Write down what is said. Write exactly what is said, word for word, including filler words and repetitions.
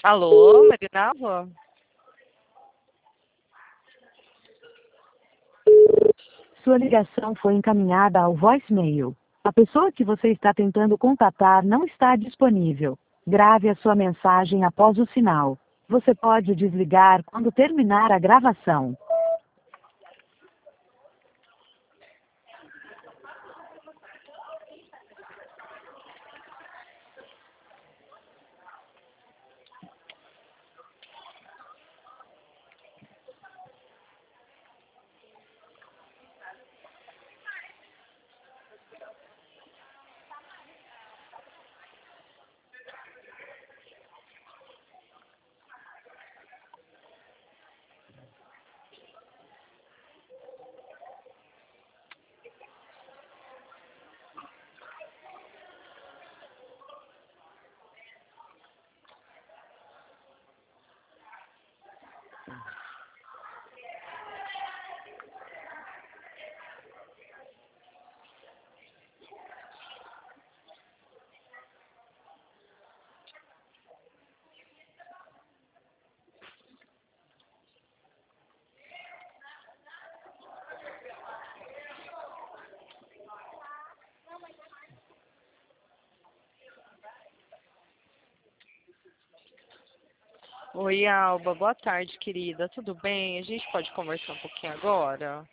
Alô, Marinalva? Sua ligação foi encaminhada ao voicemail. A pessoa que você está tentando contatar não está disponível. Grave a sua mensagem após o sinal. Você pode desligar quando terminar a gravação. Oi, Alba. Boa tarde, querida. Tudo bem? A gente pode conversar um pouquinho agora?